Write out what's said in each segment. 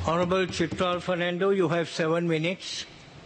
Honorable Chitral Fernando, you have 7 minutes.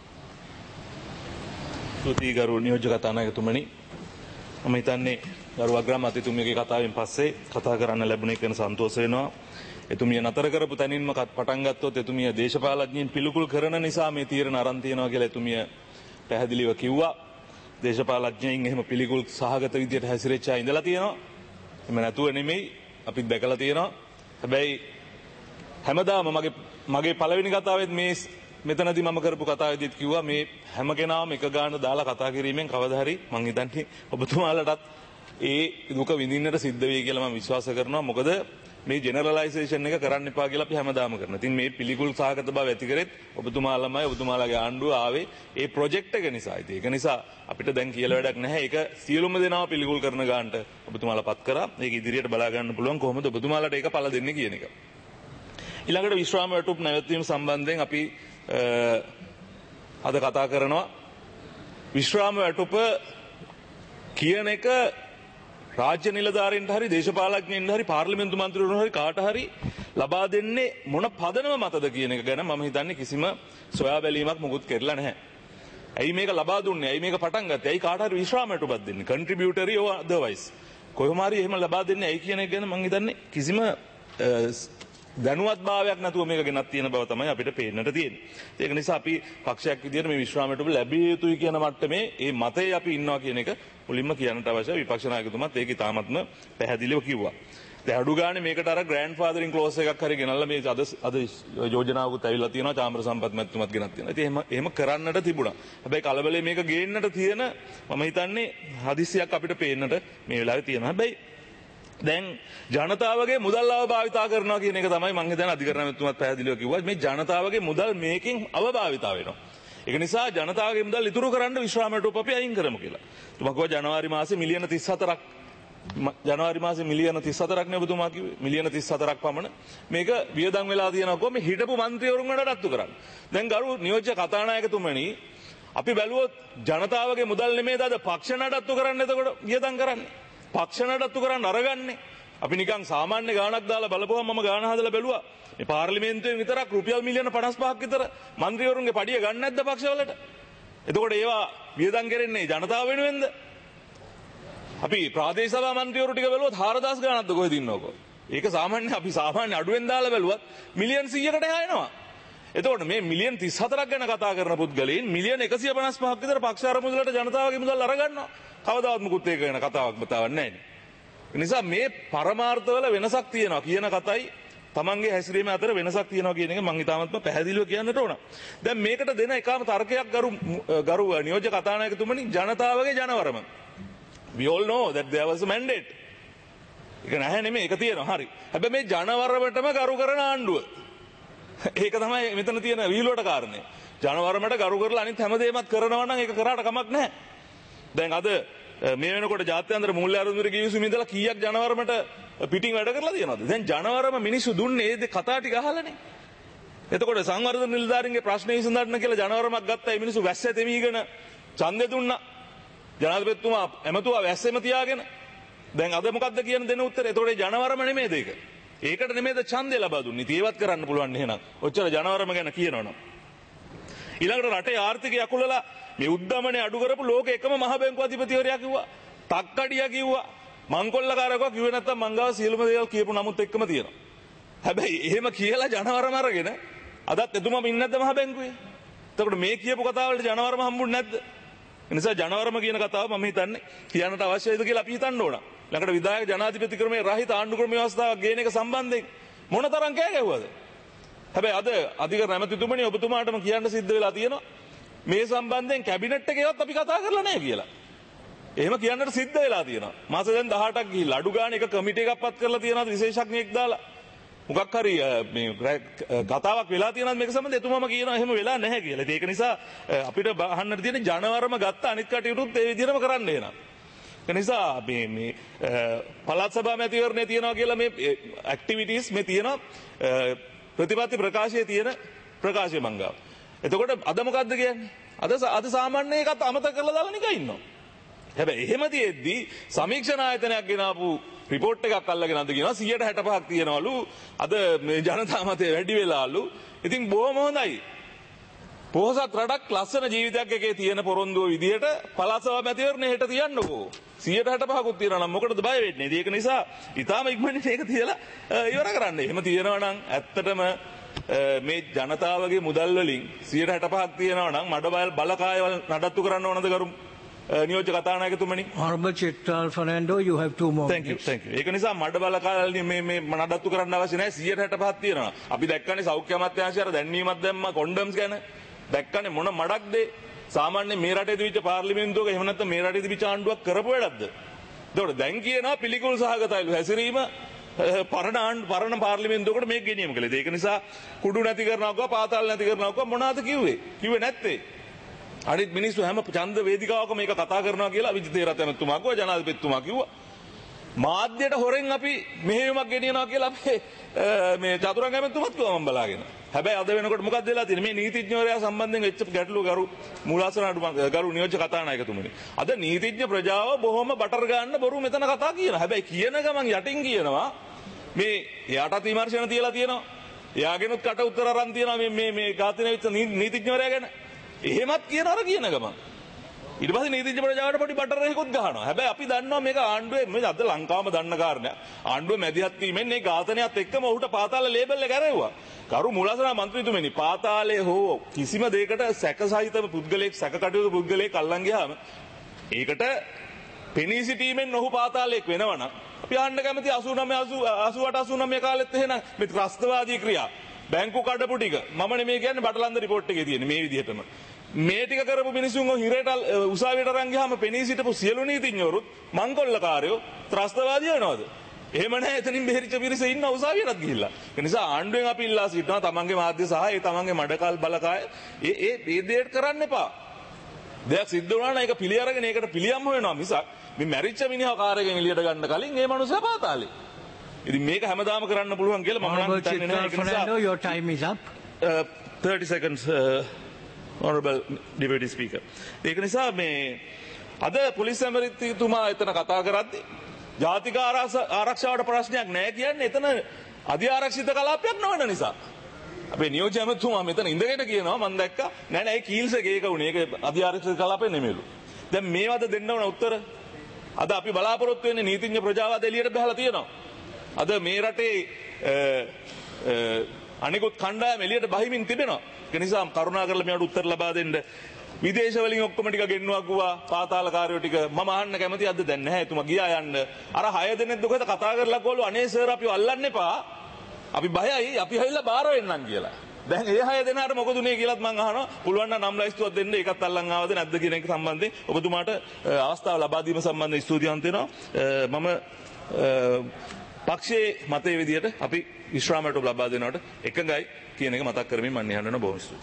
ස්තුතියි ගරු නියෝජ්‍ය කතානායකතුමනි. මම හිතන්නේ ගරු අග්‍රාමාත්‍යතුමියගේ කතාවෙන් පස්සේ කතා කරන්න ලැබුණ එක ගැන සන්තෝෂ වෙනවා. එතුමිය නතර කරපු තැනින්ම පටන් ගත්තොත් එතුමිය දේශපාලඥයින් පිළිකුල් කරන නිසා මේ තීරණ අරන් තියෙනවා කියලා එතුමිය පැහැදිලිව කිව්වා. දේශපාලඥයින් එහෙම පිළිකුල් සහගත විදියට හැසිරෙච්ච අය ඉඳලා තියෙනවා. එහෙම නැතුව නෙමෙයි අපිත් දැකලා තියෙනවා. හැබැයි හැමදාම මගේ පළවෙනි කතාවෙත් මේ මෙතනදී මම කරපු කතාවේදීත් කිව්වා මේ හැම කෙනාම එක ගාන දාලා කතා කිරීමෙන් කවදා හරි මං හිතන්නේ ඔබතුමාලටත් ඒ දුක විඳින්නට සිද්ධ වෙයි කියලා මම විශ්වාස කරනවා. මොකද මේ ජෙනරලයිසේෂන් එක කරන්න එපා කියලා අපි හැමදාම කරනවා. ඉතින් මේ පිළිකුල් සහගත බව ඇති කරෙත් ඔබතුමාලමයි ඔබතුමාලගේ ආණ්ඩුව ආවේ ඒ ප්‍රොජෙක්ට් එක නිසා. ඉතින් ඒක නිසා අපිට දැන් කියලා වැඩක් නැහැ. ඒක සියලුම දෙනාව පිළිකුල් කරන ගානට ඔබතුමාලපත් කරා. මේක ඉදිරියට බලා ගන්න පුළුවන් කොහොමද ඔබතුමාලට ඒක පළ දෙන්නේ කියන එක. ඊළඟට විශ්‍රාම වැටුප් නැවැත්වීම සම්බන්ධයෙන් අපි අද කතා කරනවා. විශ්‍රාම වැටුප කියන එක රාජ්‍ය නිලධාරීන්ට හරි දේශපාලඥයින්ට හරි පාර්ලිමේන්තු මන්ත්‍රීවරුන්ට හරි කාට හරි ලබා දෙන්නේ මොන පදනම මතද කියන එක ගැන මම හිතන්නේ කිසිම සොයා බැලීමක් මොකුත් කරලා නැහැ. ඇයි මේක ලබා දුන්නේ? ඇයි මේක පටන් ගත්තේ? ඇයි කාට හරි විශ්‍රාම වැටුපක් දෙන්නේ? කන්ට්‍රිබියුටරි or otherwise. කොහොම හරි එහෙම ලබා දෙන්නේ ඇයි කියන එක ගැන මම හිතන්නේ කිසිම දැනුවත් භාවයක් නැතුව මේක ගෙනත් තියෙන බව තමයි අපිට පේන්නට තියෙන්නේ. ඒක නිසා අපි පක්ෂයක් විදියට මේ විශ්‍රාමයට ලැබිය යුතුයි කියන මට්ටමේ මේ මතේ අපි ඉන්නවා කියන එක මුලින්ම කියන්නට අවශ්‍යයි. විපක්ෂ නායකතුමාත් ඒක ඉතාමත්ම පැහැදිලිව කිව්වා. දැන් අඩු ගානේ මේකට අර ග්‍රෑන්ඩ් ෆාදරින් ක්ලෝස් එකක් හරි ගෙනල්ලා මේ අද යෝජනාවකුත් ඇවිල්ලා තියෙනවා. චාම්බර සම්පත් මැතිතුමත් ගෙනත් තියෙනවා. ඉතින් එහෙම කරන්නට තිබුණා. හැබැයි කලබලේ මේක ගේන්නට තියෙන මම හිතන්නේ හදිස්සියක් අපිට පේන්නට මේ වෙලාවේ තියෙනවා. හැබැයි දැන් ජනතාවගේ මුදල් අවභාවිතා කරනවා කියන එක තමයි මම හිතන්නේ අධිකරණ මැතිතුමත් පැහැදිලිව කිව්වා. මේ ජනතාවගේ මුදල් මේකෙන් අවභාවිතා වෙනවා. ඒක නිසා ජනතාවගේ මුදල් ඉතුරු කරන්න විශ්‍රාම වැටුප අපි අයින් කරමු කියලා. තුමා කිව්වා ජනවාරි මාසේ මිලියන 34ක් ජනවාරි මාසේ මිලියන 34ක් නේ ඔබතුමා කිව්වේ. මිලියන 34ක් පමණ මේක වියදම් වෙලා තියෙනවා කොහොම හිටපු മന്ത്രിවරුන් වලට රත්තු කරන්න. දැන් ගරු නියෝජ්‍ය කතානායකතුමනි අපි බැලුවොත් ජනතාවගේ මුදල් නෙමෙයිද අද පක්ෂ නඩත්තු කරන්න එතකොට වියදම් කරන්නේ. පක්ෂ නඩත්තු කරන්න අරගන්නේ. අපි නිකන් සාමාන්‍ය ගාණක් දාලා බලපුවම මම ගාණ හදලා බැලුවා. මේ පාර්ලිමේන්තුවෙන් විතරක් රුපියල් මිලියන 55ක් විතර മന്ത്രിවරුන්ගේ පඩිය ගන්න නැද්ද පක්ෂවලට? එතකොට ඒවා වියදම් කරන්නේ ජනතාව වෙනුවෙන්ද? අපි ප්‍රාදේශ සභා മന്ത്രിවරු ටික බැලුවොත් 4000 ගාණක්ද කොහෙද ඉන්නවකෝ. ඒක අපි සාමාන්‍ය අඩුවෙන් දාලා බැලුවත් මිලියන් 100කට එහා එනවා. එතකොට මේ මිලියන් 34ක් ගැන කතා කරන පුද්ගලයන් මිලියන් 155ක් විතර පක්ෂ අරමුදලට ජනතාවගේ මුදල් අරගන්නවා. කවදාවත් මුකුත් ඒක ගැන කතාවක් බතාවන්නේ නැහැ. ඒ නිසා මේ පරමාර්ථවල වෙනසක් තියෙනවා කියන කතයි තමන්ගේ හැසිරීම අතර වෙනසක් තියෙනවා කියන එක මම හිතාමත්ම පැහැදිලිව කියන්නට ඕන. දැන් මේකට දෙන එකම තර්කයක් ගරු නියෝජ්‍ය කතානායකතුමනි ජනතාවගේ ජනවරම. We all know that there was a mandate. ඒක නැහැ නෙමෙයි ඒක තියෙනවා හරි. හැබැයි මේ ජනවරමටම කරු කරන ආණ්ඩුව. ඒක තමයි මෙතන තියෙන විහිළුවට කාරණේ. ජනවරමට කරු කරලා අනිත් හැමදේමත් කරනවා නම් ඒක කරාට කමක් නැහැ. දැන් අද මේ වෙනකොට ජාත්‍යන්තර මූල්‍ය අරමුදල කිවිසුම ඉඳලා කීයක් ජනවරමට පිටින් වැඩ කරලා තියෙනවද? දැන් ජනවරම මිනිස්සු දුන්නේ ඒ කතා ටික අහලානේ. එතකොට සංවර්ධන නිලධාරීන්ගේ ප්‍රශ්නේ විසඳන්න කියලා ජනවරමක් ගත්තා. ඒ මිනිස්සු වැස්ස තෙමීගෙන ඡන්දෙ දුන්නා. ජනාධිපතිතුමා එමතුවා වැස්සෙම තියාගෙන. දැන් අද මොකද්ද කියන දෙන උත්තරේ? එතකොට ජනවරම නෙමෙයිද ඒක? ඒකට නෙමෙයිද ඡන්දය ලබා දුන්නේ? ඒවත් කරන්න පුළුවන් එහෙනම්. ඔච්චර ජනවරම ගැන කියනවනම්. ඊළඟට රටේ ආර්ථිකය අකුලලා මේ උද්දමනේ අඩු කරපු ලෝක එකම මහ බැංකු අධිපතිවරයා කිව්වා. තක්කඩියා කිව්වා. මංකොල්ලකාරකෝ කිව්වේ නැත්තම් මං ගාව සියලුම දේවල් කියපු නමුත් එක්කම තියෙනවා. හැබැයි එහෙම කියලා ජනවරම අරගෙන අදත් එතුමාම ඉන්නේ නැද්ද මහ බැංකුවේ? එතකොට මේ කියපු කතාවලට ජනවරම හම්බුන්නේ නැද්ද? ඒ නිසා ජනවරම කියන කතාව මම හිතන්නේ කියන්නට අවශ්‍යයිද කියලා අපි හිතන්න ඕන. ළඟට විධායක ජනාධිපති ක්‍රමයේ රහිත ආණ්ඩු ක්‍රම ව්‍යවස්ථාවක් ගේන එක සම්බන්ධයෙන් මොනතරම් කෑ ගැහුවද? හැබැයි අද අධිකරණ ඇමතිතුමනි ඔබතුමාටම කියන්න සිද්ධ වෙලා තියෙනවා මේ සම්බන්ධයෙන් කැබිනට් එකේවත් අපි කතා කරලා නැහැ කියලා. එහෙම කියන්නට සිද්ධ වෙලා තියෙනවා. මාස දැන් 18ක් ගිහිල්ලා අඩු ගාණ එක කමිටි එකක් පත් කරලා තියෙනවා විශේෂඥයෙක් දාලා. මොකක් හරි මේ කතාවක් වෙලා තියෙනවද මේක සම්බන්ධයෙන් එතුමාම කියනවා එහෙම වෙලා නැහැ කියලා. ඒක නිසා අපිට අහන්නට තියෙන ජනවරම ගත්ත අනිත් කටයුතුත් ඒ විදිහටම කරන්න වෙනවා. ඒ නිසා මේ පළාත් සභා මැතිවරණේ තියනවා කියලා මේ ඇක්ටිවිටීස් මේ තියෙනවා ප්‍රතිපත්ති ප්‍රකාශයේ තියෙන ප්‍රකාශය මංගාව. එතකොට අද මොකද්ද කියන්නේ? අද සාමාන්‍ය එකත් අමතක කරලා දාලා නිකන් ඉන්නවා. හැබැයි එහෙම තියෙද්දි සමීක්ෂණ ආයතනයක් ගෙනාවු රිපෝට් එකක් අල්ලගෙන අද කියනවා 165ක් තියනවලු අද මේ ජනතා මතය වැඩි වෙලාලු. ඉතින් බොහොම හොඳයි. පොහොසත් රටක් ලස්සන ජීවිතයක් එකේ තියෙන පොරොන්දුව විදියට පළාත් සභා මැතිවරණය හෙට තියන්නකෝ. 165කුත් තියෙනවා නම් මොකටද බය වෙන්නේ? ඒක නිසා ඊටාම ඉක්මනින් මේක තියලා ඉවර කරන්න. එහෙම තියෙනවා නම් ඇත්තටම මේ ජනතාවගේ මුදල් වලින් 165ක් තියෙනවා නම් මඩ බලකායවල නඩත්තු කරන්න ඕනද කරු නියෝජ්‍ය කතානායකතුමනි? Honorable Chitral Fernando, you have 2 more thank you minutes. thank you. ඒක නිසා මඩ බලකායවල මේ නඩත්තු කරන්න අවශ්‍ය නැහැ. 165ක් තියෙනවා. අපි දැක්කනේ සෞඛ්‍ය අමාත්‍යාංශය අර දැන්වීමක් දැම්මා කොන්ඩම්ස් ගැන. දැක්කනේ මොන මඩක්ද? සාමාන්‍ය මේ රටේ තිබිච්ච පාර්ලිමේන්තුවක එහෙම නැත්නම් මේ රටේ තිබිච්ච ආණ්ඩුවක් කරපු වැඩක්ද? ඒතකොට දැන් කියනවා පිළිකුල් සහගතයිලු හැසිරීම පරණ පාර්ලිමේන්තුවකට මේක ගෙනියමු කියලා. ඒක නිසා කුඩු නැති කරනවා පාතාල නැති කරනවා මොනවද කිව්වේ? කිව්වේ නැත්තේ. අනිත් මිනිස්සු හැම ඡන්ද වේදිකාවකම මේක කතා කරනවා කියලා විජිත හේරත් ඇමතුමා කිව්වා, ජනාධිපතිතුමා කිව්වා. මාධ්‍යයට හොරෙන් අපි මෙහෙයුමක් ගෙනියනවා කියලා අපේ මේ චතුරංග ඇමතුමත් කිව්වා මම බලාගෙන. හැබැයි අද වෙනකොට මොකක්ද වෙලා තියෙන්නේ? මේ නීතිඥවරයා සම්බන්ධයෙන් වෙච්ච ගැටලුව ගරු මූලාසන ගරු නියෝජ්‍ය කතානායකතුමනි. අද නීතිඥ ප්‍රජාව බොහොම බටර් ගන්න බොරු මෙතන කතා කියනවා. හැබැයි කියන ගමන් යටින් කියනවා මේ එයාටත් විමර්ශන තියලා තියෙනවා. එයාගෙනුත් කට උත්තර අරන් තියෙනවා මේ ඝාතනය වෙච්ච නීතිඥවරයා ගැන. එහෙමත් කියන අර කියන ගමන්. ඊට පස්සේ නීතිඥ ප්‍රජාවට පොඩි බටර් එකකුත් ගහනවා. හැබැයි අපි දන්නවා මේක ආණ්ඩුවේ මේ අද ලංකාවම දන්න කාරණයක්. ආණ්ඩුව මැදිහත් වීමෙන් මේ ඝාතනයත් එක්කම ඔහුට පාතාල ලේබල් එක ඇරෙව්වා. කරු මූලාසන මන්ත්‍රීතුමනි පාතාලයේ හෝ කිසිම දෙයකට සැකසහිත පුද්ගලයෙක් සැකකටයුතු පුද්ගලයෙක් අල්ලන් ගියාම ඒකට පෙනී සිටීමෙන් ඔහු පාතාලයක් වෙනවනම් අපි අහන්න කැමති 89 88 89 කාලෙත් එහෙනම් මේ ත්‍රස්තවාදී ක්‍රියා බැංකු කඩපු ටික මම නෙමෙයි කියන්නේ බටලන්ද රිපෝට් එකේ තියෙන්නේ මේ විදිහටම මේ ටික කරපු මිනිසුන් හිරේට උසාවියට අරන් ගියාම පෙනී සිටපු සියලු නීතිඥවරුත් මංකොල්ලකාරයෝ ත්‍රස්තවාදී වෙනවද? එහෙම නැහැ. එතනින් බෙහෙරිච්ච පිරිස ඉන්න උසාවියටත් ගිහිල්ලා. ඒ නිසා ආණ්ඩුවෙන් අපි ඉල්ලා සිටිනවා තමන්ගේ මාධ්‍ය සහ ඒ තමන්ගේ මඩකල් බලකාය ඒ දෙයට කරන්න එපා. දෙයක් සිද්ධ වුණා නම් ඒක පිළි අරගෙන ඒකට පිළියම් හොයනවා මිසක් මේ මැරිච්ච මිනිහා කාර්යයෙන් එළියට ගන්න කලින් ඒ මනුස්සයා පාතාලේ. ඉතින් මේක හැමදාම කරන්න පුළුවන් කියලා මම නම් හිතන්නේ නැහැ. ඒක නිසා your time is up. 30 seconds honorable deputy speaker. ඒක නිසා මේ අද පොලිස් ඇමතිතුමා එතන කතා කරද්දී ජාතික ආරක්ෂාවට ප්‍රශ්නයක් නැහැ කියන්නේ එතන අධිආරක්ෂිත කලාපයක් නොවන නිසා. අපේ නියෝජ්‍ය ඇමතිතුමා මෙතන ඉඳගෙන කියනවා මම දැක්කා නෑ නෑ ඒ කීල්ස් එක ඒක උනේ ඒක අධිආරක්ෂිත කලාපේ නෙමෙයිලු. දැන් මේවද දෙන්න ඕන උත්තර? අද අපි බලාපොරොත්තු වෙන්නේ නීතිඥ ප්‍රජාව අද එළියට බහලා තියෙනවා. අද මේ රටේ අනිකුත් කණ්ඩායම එළියට බහිමින් තිබෙනවා. ඒ නිසා කරුණාකරලා මේවට උත්තර ලබා දෙන්න. විදේශ වලින් ඔක්කොම ටික ගෙන්නවා ගුවා පාතාලකාරයෝ ටික මම අහන්න කැමති අද දැන් නැහැ එතුමා ගියා යන්න අර 6 දෙනෙක් දුකද කතා කරලා ගෝලු අනේ සර් අපිව අල්ලන්න එපා අපි බයයි අපි හැවිලා බාර වෙන්නම් කියලා දැන් ඒ 6 දෙනාට මොකද උනේ කියලාත් මම අහනවා පුළුවන් නම් නම් ලයිස්තුවක් දෙන්න ඒකත් අල්ලන් ආවද නැද්ද කියන එක සම්බන්ධයෙන් ඔබතුමාට අවස්ථාව ලබා දීම සම්බන්ධයෙන් ස්තුතිවන්ත වෙනවා මම පක්ෂයේ මතයේ විදියට අපි විශ්‍රාමයට ලබා දෙනවට එකඟයි කියන එක මතක් කරමින් මම යන්න බොහොම ස්තුතියි